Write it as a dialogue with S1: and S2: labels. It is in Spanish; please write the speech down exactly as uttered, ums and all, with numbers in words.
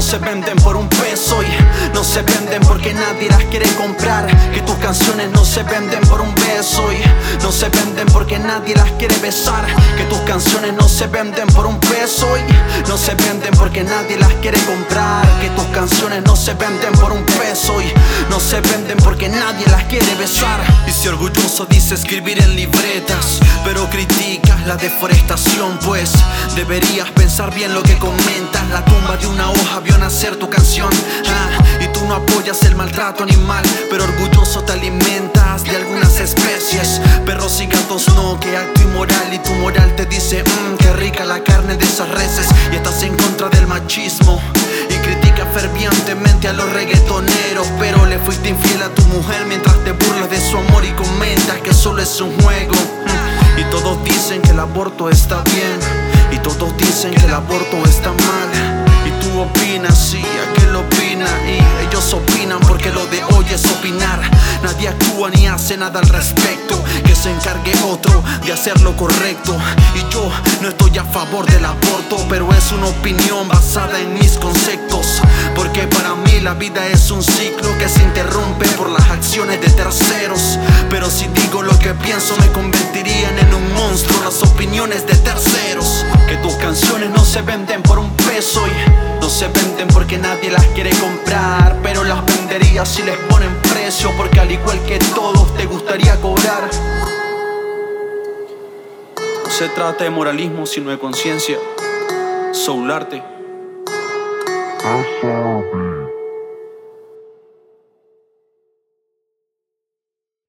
S1: se venden por un peso y no se venden porque nadie las quiere comprar. Que tus canciones no se venden por un beso y no se venden porque nadie las quiere besar. Que tus canciones no se venden por un peso y no se venden porque nadie las quiere comprar. Que tus canciones no se venden por un peso y no se venden porque nadie las quiere besar. Y si orgulloso dice escribir en libretas, pero criticas la deforestación, pues deberías pensar bien lo que comentas. La tumba de una hoja vio nacer tu canción, ah, y tú no apoyas el maltrato animal, pero orgulloso te alimentas de algunas especies. Perros y gatos no, que acto inmoral. Y tu moral te dice, mmm, qué rica la carne de esas reses. Y estás en contra del machismo y criticas fervientemente a los reggaetoneros, pero le fuiste infiel a tu mujer mientras te burlas de su amor y comentas que solo es un juego. Y todos dicen que el aborto está bien, y todos dicen que el aborto está mal. Y tú opinas, sí, aquel opina, y ellos opinan porque lo de hoy es opinar. Nadie actúa ni hace nada al respecto, que se encargue otro de hacer lo correcto. Y yo no estoy a favor del aborto, pero es una opinión basada en mis conceptos. Porque para mí la vida es un ciclo que se interrumpe por las acciones de terceros. Pero si digo lo que pienso me convertirían en un monstruo las opiniones de terceros. Que tus canciones no se venden por un peso y no se venden porque nadie las quiere comprar, pero las venderías si les ponen precio, porque al igual que todos te gustaría cobrar. No se trata de moralismo sino de conciencia. Soularte.
S2: S R B.